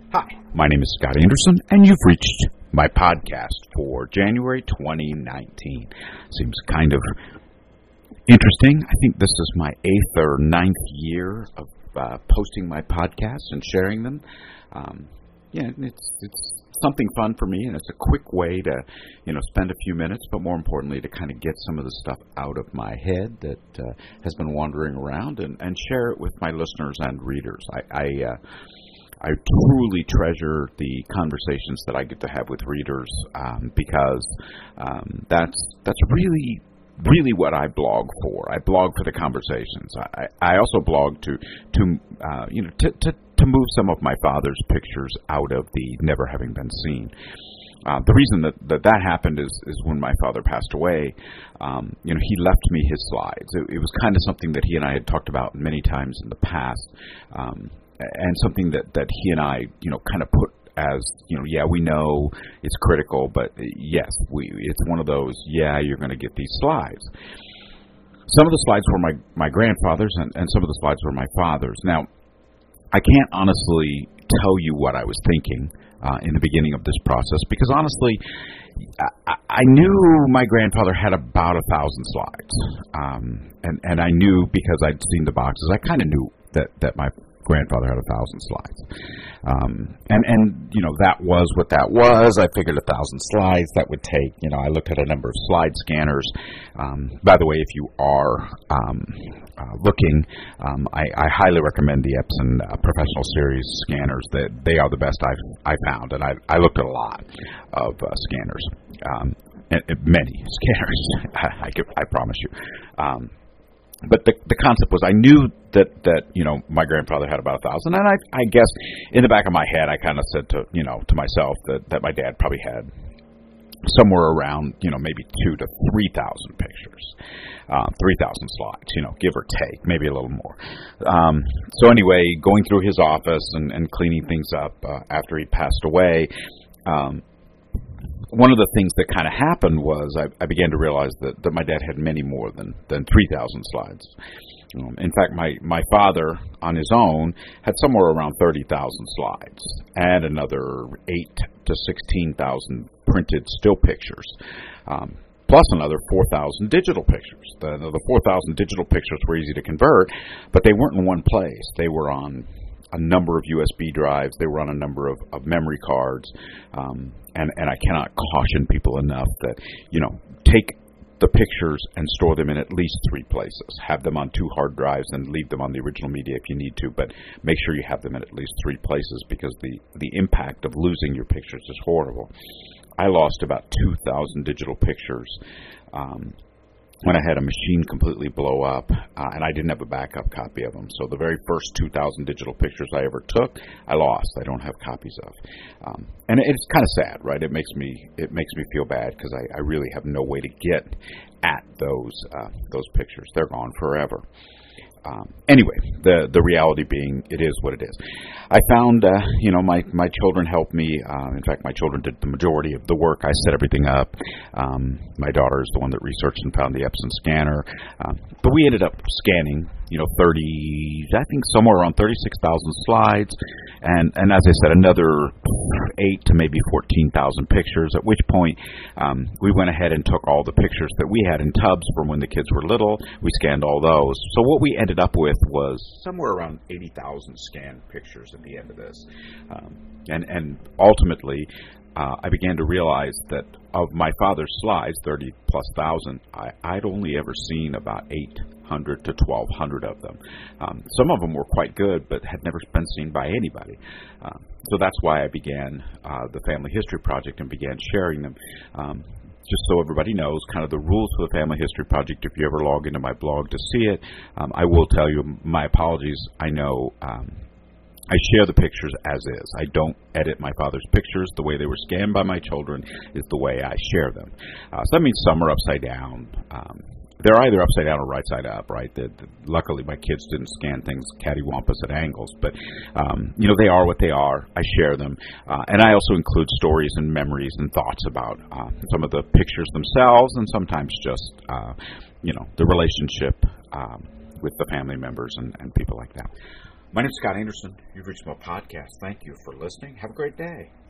Hi, my name is Scott Anderson, and you've reached my podcast for January 2019. Seems kind of interesting. I think this is my 8th or 9th year of posting my podcasts and sharing them. It's something fun for me, and it's a quick way to, spend a few minutes, but more importantly, to kind of get some of the stuff out of my head that has been wandering around and share it with my listeners and readers. I truly treasure the conversations that I get to have with readers because that's really what I blog for. I blog for the conversations. I also blog to move some of my father's pictures out of the never having been seen. The reason that happened is when my father passed away. He left me his slides. It was kind of something that he and I had talked about many times in the past. And something that he and I, kind of put as, we know it's critical, but yes, it's one of those, you're going to get these slides. Some of the slides were my grandfather's, and some of the slides were my father's. Now, I can't honestly tell you what I was thinking in the beginning of this process, because honestly, I knew my grandfather had about 1,000 slides, and I knew because I'd seen the boxes, I kind of knew that my grandfather had 1,000 slides. And that was what that was. I figured 1,000 slides, that would take, I looked at a number of slide scanners. By the way, if you are looking, I highly recommend the Epson Professional Series scanners. That they are the best I found, and I looked at a lot of scanners, and many scanners, I promise you. But the concept was, I knew that my grandfather had about 1,000, and I guess in the back of my head I kind of said to myself that my dad probably had somewhere around maybe 2,000 to 3,000 pictures, 3,000 slides, give or take, maybe a little more. So anyway, going through his office and cleaning things up after he passed away. One of the things that kind of happened was I began to realize that my dad had many more than 3,000 slides. In fact, my father, on his own, had somewhere around 30,000 slides and another 8,000 to 16,000 printed still pictures, plus another 4,000 digital pictures. The 4,000 digital pictures were easy to convert, but they weren't in one place. They were on a number of USB drives. They were on a number of memory cards. And I cannot caution people enough that, take the pictures and store them in at least 3 places. Have them on 2 hard drives and leave them on the original media if you need to, but make sure you have them in at least 3 places, because the impact of losing your pictures is horrible. I lost about 2,000 digital pictures when I had a machine completely blow up, and I didn't have a backup copy of them. So the very first 2,000 digital pictures I ever took, I lost. I don't have copies of. And it's kind of sad, right? It makes me feel bad, because I really have no way to get at those pictures. They're gone forever. Anyway, the reality being, it is what it is. I found, my children helped me. In fact, my children did the majority of the work. I set everything up. My daughter is the one that researched and found the Epson scanner. But we ended up scanning, somewhere around 36,000 slides. And as I said, another 8 to maybe 14,000 pictures, at which point we went ahead and took all the pictures that we had in tubs from when the kids were little. We scanned all those. So what we ended up with was somewhere around 80,000 scanned pictures at the end of this. And ultimately, I began to realize that of my father's slides, 30-plus thousand, I'd only ever seen about 800 to 1,200 of them. Some of them were quite good, but had never been seen by anybody. So that's why I began the Family History Project and began sharing them. Just so everybody knows kind of the rules for the Family History Project. If you ever log into my blog to see it, I will tell you my apologies. I know I share the pictures as is. I don't edit my father's pictures. The way they were scanned by my children is the way I share them. So that means some are upside down. They're either upside down or right side up, right? Luckily, my kids didn't scan things cattywampus at angles, but, they are what they are. I share them. And I also include stories and memories and thoughts about some of the pictures themselves, and sometimes just, the relationship with the family members and people like that. My name is Scott Anderson. You've reached my podcast. Thank you for listening. Have a great day.